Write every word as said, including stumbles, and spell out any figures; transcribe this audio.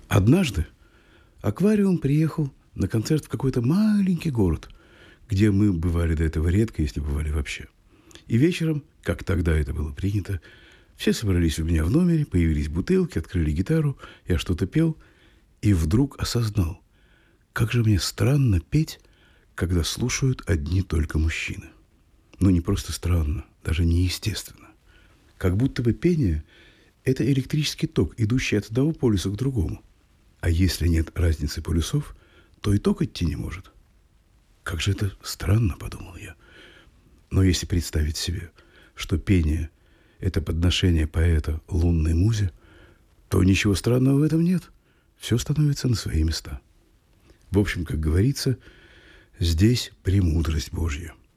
Однажды аквариум приехал на концерт в какой-то маленький город, где мы бывали до этого редко, если бывали вообще. И вечером, как тогда это было принято, все собрались у меня в номере, появились бутылки, открыли гитару, я что-то пел, и вдруг осознал, как же мне странно петь, когда слушают одни только мужчины. Ну, не просто странно, даже неестественно. Как будто бы пение – это электрический ток, идущий от одного полюса к другому. А если нет разницы полюсов, то и ток идти не может. Как же это странно, подумал я. Но если представить себе, что пение – это подношение поэта лунной музе, то ничего странного в этом нет. Все становится на свои места. В общем, как говорится, здесь премудрость Божья.